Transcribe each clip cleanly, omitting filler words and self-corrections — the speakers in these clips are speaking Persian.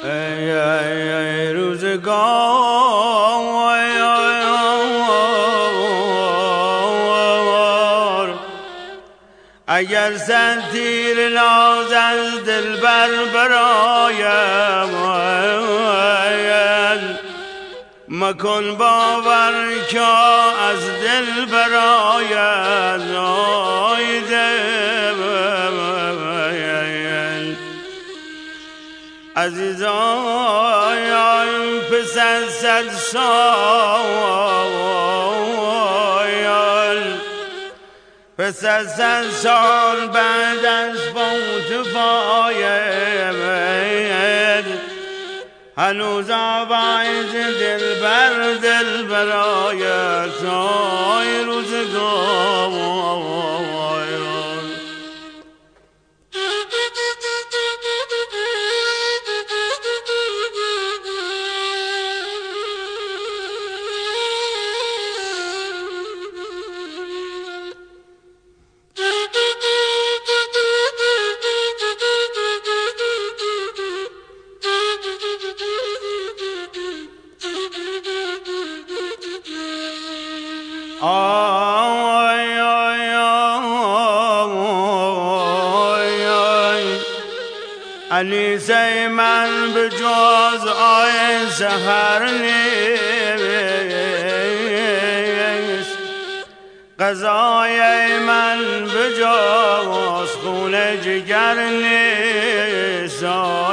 ای روزگار اگر زد تیر ناز از دلبر برایم مکن باور که از دل براید عزیزان پس از 100 سال پس از 100 سال بعد از فوت فاید هنوز آواز دل برآید ای روزگار انیسه من به جز آی سحر نیست غذای من به جز خون جگر نیست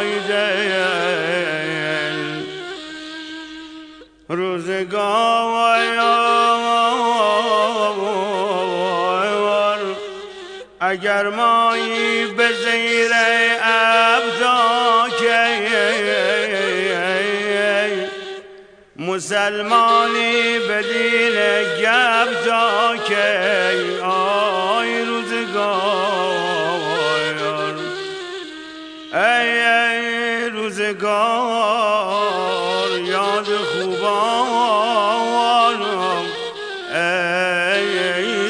روزگار اگر مایی به زیر مسلمانی به دین گب تا که آی روزگار ای روزگار یاد خوبانم ای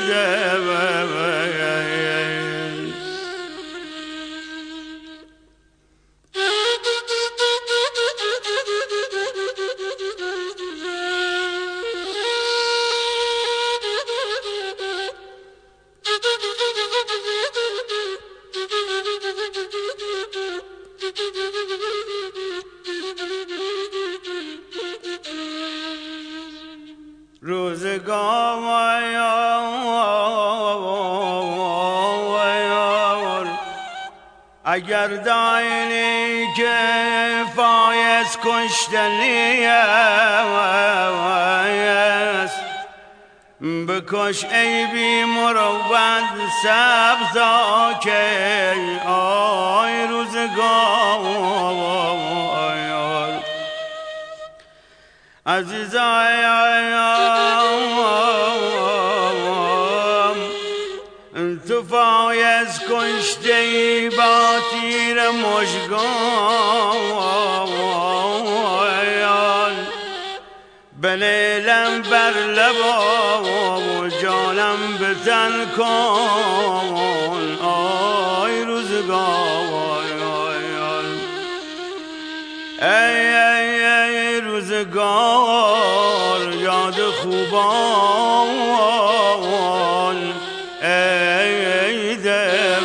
روزگار اگر دانی که فایز کشتنی است بکش ای بی مروت سبزا که آی روزگار عزیزان تو فایز کشته با تیر مژگان به لیلم بر لبا و جانم به تن کن آی روزگار ای روزگار یاد خوبان ای دل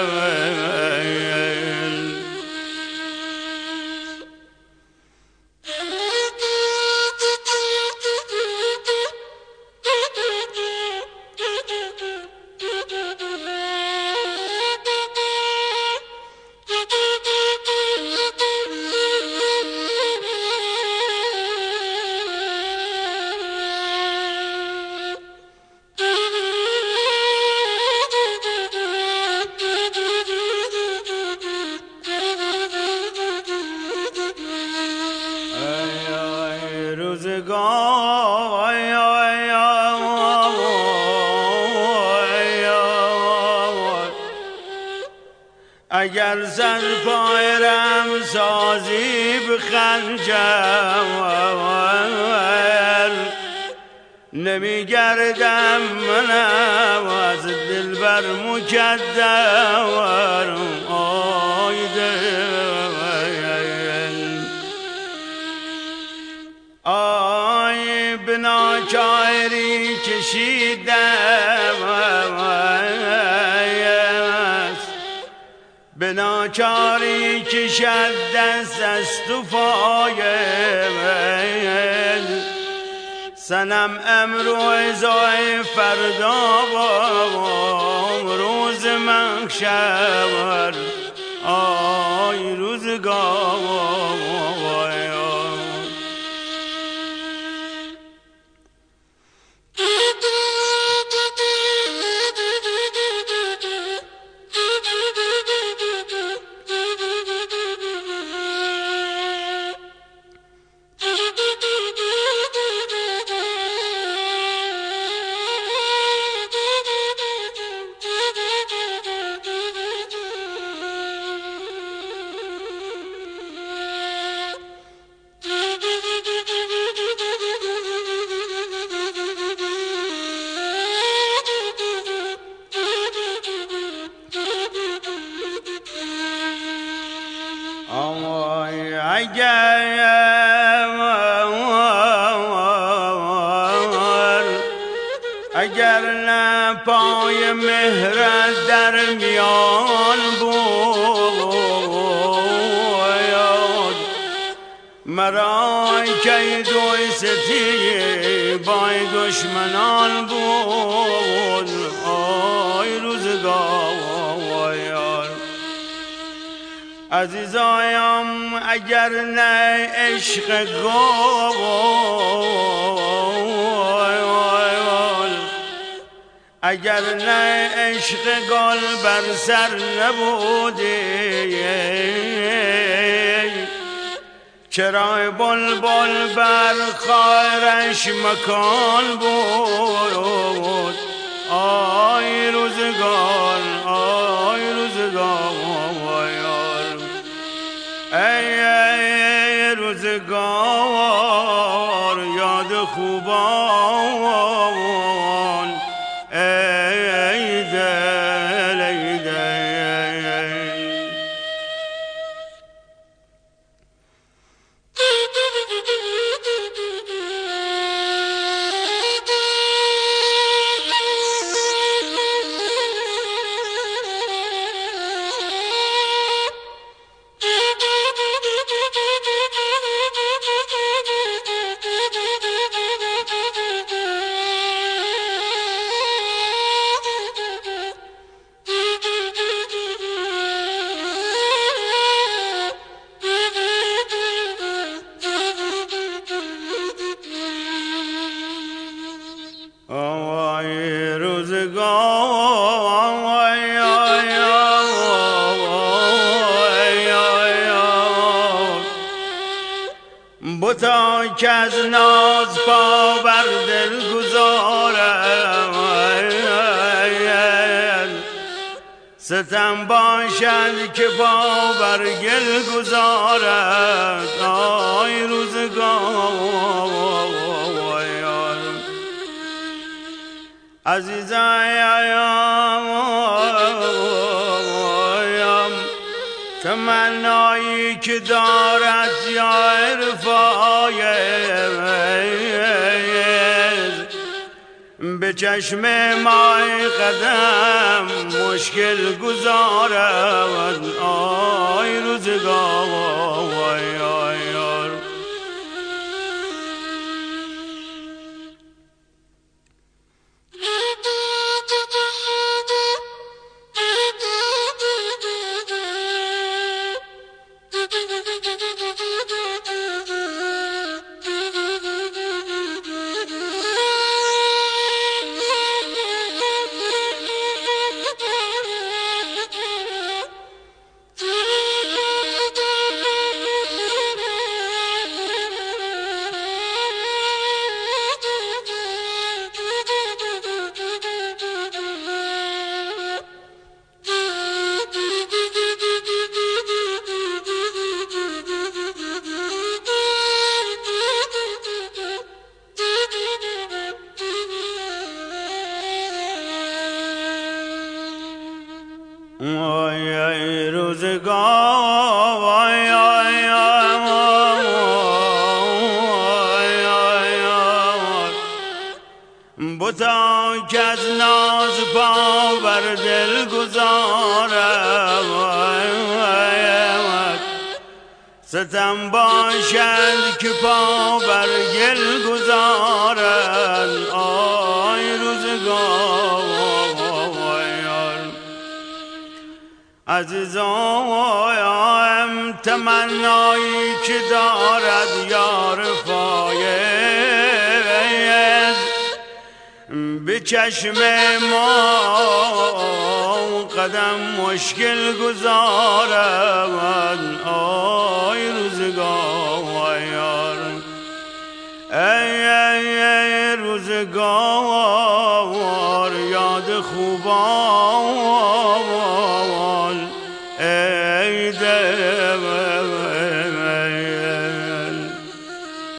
اگر زن پایرم سازی بخنجر نمیگردم منم از دلبر مکدر آی دل ناچاری کشیدم به ناچاری کشد دست از تو فایم سنم امروز و فردا روز محشر آی روزگار اگر نه پای مهرت در میان بود مرا کید و ستی بای دشمنان بود آی روزگار عزیزایم اگر نه عشق اگر نه عشق گل بر سر نبودی چرا بلبل بر خارش مکان بود آی روزگار ای روزگار یاد خوبان ای دل ای دل بتا که از ناز پا بر دل گذارد ستم باشد که پا بر گل گذارد آی روزگار عزیزایم تمنایی که دارد یا عرفای به چشم مای قدم مشکل گذارد آی روزگار ای روزگار گذارد ستم باشد که پا بر گل گذارد آی روزگار عزیزایم تمنایی که دارد یار فایز به چشم ما قدم مشکل گذارد آی روزگار ای روزگار یاد خوبان